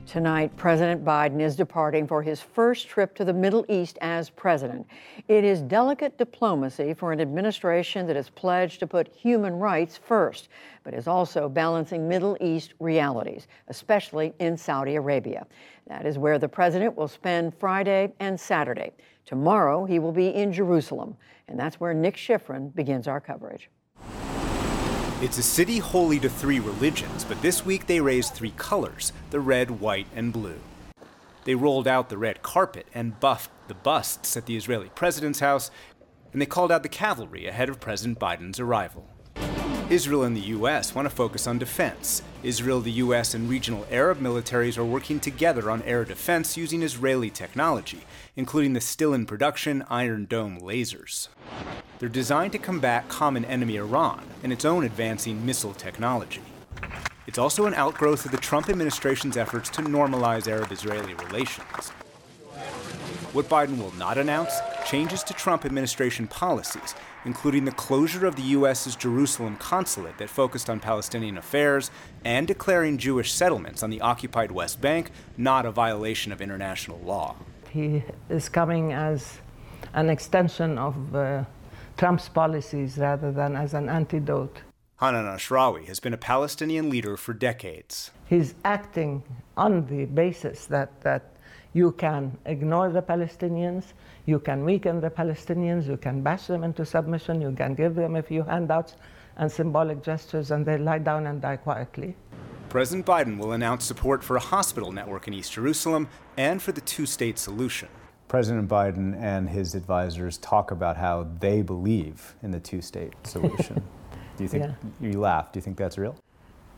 Tonight, President Biden is departing for his first trip to the Middle East as president. It is delicate diplomacy for an administration that has pledged to put human rights first, but is also balancing Middle East realities, especially in Saudi Arabia. That is where the president will spend Friday and Saturday. Tomorrow, he will be in Jerusalem, and that's where Nick Schifrin begins our coverage. It's a city holy to three religions, but this week they raised three colors, the red, white, and blue. They rolled out the red carpet and buffed the busts at the Israeli president's house, and they called out the cavalry ahead of President Biden's arrival. Israel and the U.S. want to focus on defense. Israel, the U.S., and regional Arab militaries are working together on air defense using Israeli technology, including the still-in-production Iron Dome lasers. They're designed to combat common enemy Iran and its own advancing missile technology. It's also an outgrowth of the Trump administration's efforts to normalize Arab-Israeli relations. What Biden will not announce, changes to Trump administration policies, including the closure of the U.S.'s Jerusalem consulate that focused on Palestinian affairs and declaring Jewish settlements on the occupied West Bank not a violation of international law. He is coming as an extension of Trump's policies rather than as an antidote. Hanan Ashrawi has been a Palestinian leader for decades. He's acting on the basis that you can ignore the Palestinians, you can weaken the Palestinians, you can bash them into submission, you can give them a few handouts and symbolic gestures, and they lie down and die quietly. President Biden will announce support for a hospital network in East Jerusalem and for the two-state solution. President Biden and his advisors talk about how they believe in the two-state solution. Do you think, you laugh, do you think that's real?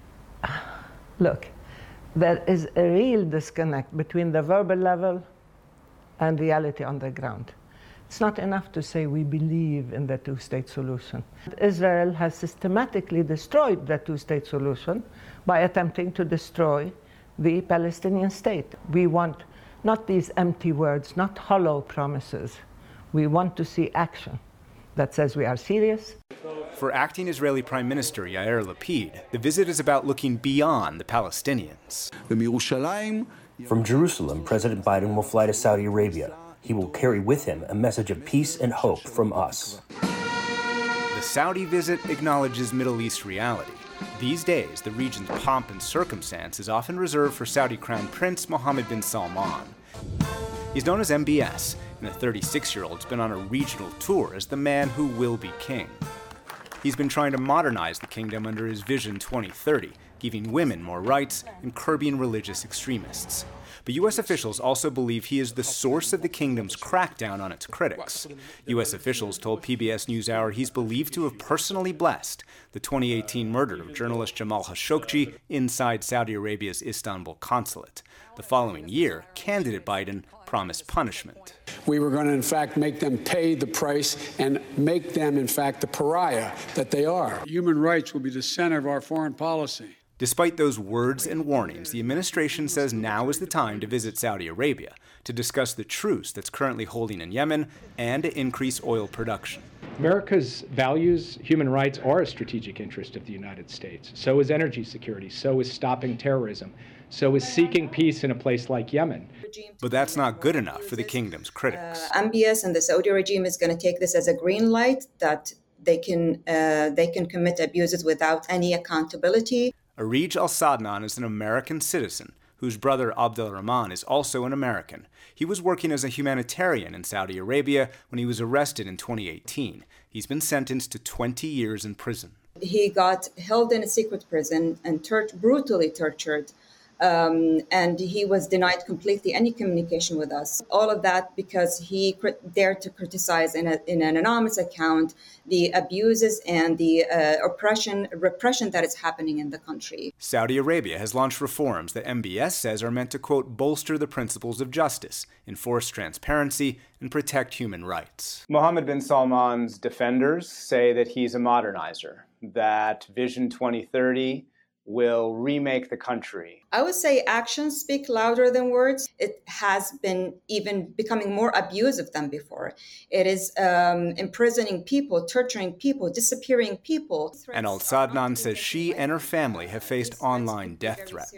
Look, there is a real disconnect between the verbal level and reality on the ground. It's not enough to say we believe in the two-state solution. Israel has systematically destroyed the two-state solution by attempting to destroy the Palestinian state. We want not these empty words, not hollow promises. We want to see action that says we are serious. For acting Israeli Prime Minister Yair Lapid, the visit is about looking beyond the Palestinians. From Jerusalem, President Biden will fly to Saudi Arabia. He will carry with him a message of peace and hope from us. The Saudi visit acknowledges Middle East reality. These days, the region's pomp and circumstance is often reserved for Saudi Crown Prince Mohammed bin Salman. He's known as MBS, and the 36-year-old's been on a regional tour as the man who will be king. He's been trying to modernize the kingdom under his Vision 2030, giving women more rights and curbing religious extremists. But U.S. officials also believe he is the source of the kingdom's crackdown on its critics. U.S. officials told PBS NewsHour he's believed to have personally blessed the 2018 murder of journalist Jamal Khashoggi inside Saudi Arabia's Istanbul consulate. The following year, candidate Biden promised punishment. We were going to, in fact, make them pay the price and make them, in fact, the pariah that they are. Human rights will be the center of our foreign policy. Despite those words and warnings, the administration says now is the time to visit Saudi Arabia to discuss the truce that's currently holding in Yemen and to increase oil production. America's values, human rights, are a strategic interest of the United States. So is energy security. So is stopping terrorism. So is seeking peace in a place like Yemen. But that's not good enough for the kingdom's critics. MBS and the Saudi regime is going to take this as a green light that they can commit abuses without any accountability. Arij Al-Sadnan is an American citizen whose brother Abdel Rahman is also an American. He was working as a humanitarian in Saudi Arabia when he was arrested in 2018. He's been sentenced to 20 years in prison. He got held in a secret prison and brutally tortured. And he was denied completely any communication with us. All of that because he dared to criticize in an anonymous account the abuses and the repression that is happening in the country. Saudi Arabia has launched reforms that MBS says are meant to, quote, bolster the principles of justice, enforce transparency, and protect human rights. Mohammed bin Salman's defenders say that he's a modernizer, that Vision 2030 will remake the country. I would say actions speak louder than words. It has been even becoming more abusive than before. It is imprisoning people, torturing people, disappearing people. And Al-Sadnan says she and her family have faced online death threats.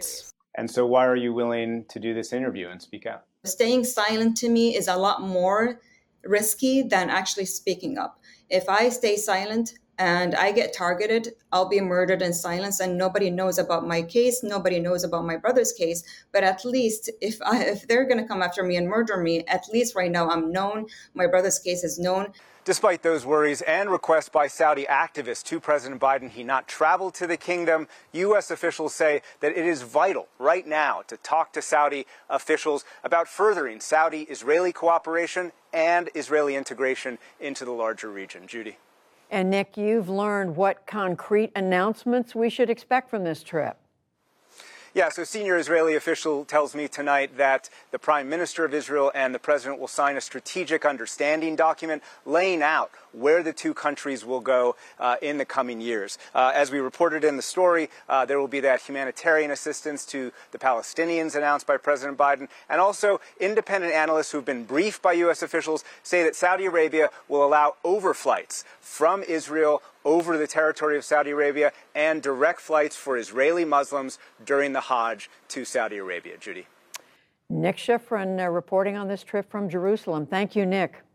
And so why are you willing to do this interview and speak out? Staying silent to me is a lot more risky than actually speaking up. If I stay silent and I get targeted, I'll be murdered in silence, and nobody knows about my case. Nobody knows about my brother's case. But at least if they're going to come after me and murder me, at least right now I'm known. My brother's case is known. Despite those worries and requests by Saudi activists to President Biden he not travel to the kingdom, U.S. officials say that it is vital right now to talk to Saudi officials about furthering Saudi-Israeli cooperation and Israeli integration into the larger region. Judy. And Nick, you've learned what concrete announcements we should expect from this trip. Yeah, so senior Israeli official tells me tonight that the Prime Minister of Israel and the President will sign a strategic understanding document laying out where the two countries will go in the coming years. As we reported in the story, there will be that humanitarian assistance to the Palestinians announced by President Biden. And also, independent analysts who've been briefed by U.S. officials say that Saudi Arabia will allow overflights from Israel over the territory of Saudi Arabia and direct flights for Israeli Muslims during the Hajj to Saudi Arabia. Judy. Nick Schifrin reporting on this trip from Jerusalem. Thank you, Nick.